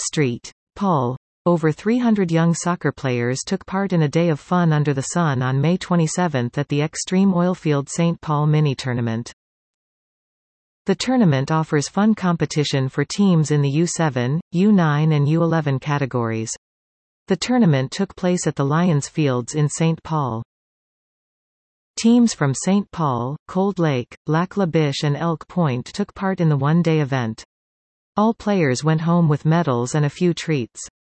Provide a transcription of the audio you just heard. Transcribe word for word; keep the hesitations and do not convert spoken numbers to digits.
Street. Paul. Over three hundred young soccer players took part in a day of fun under the sun on May twenty-seventh at the Extreme Oilfield Saint Paul mini-tournament. The tournament offers fun competition for teams in the U seven, U nine and U eleven categories. The tournament took place at the Lions Fields in Saint Paul. Teams from Saint Paul, Cold Lake, Lac La Biche and Elk Point took part in the one-day event. All players went home with medals and a few treats.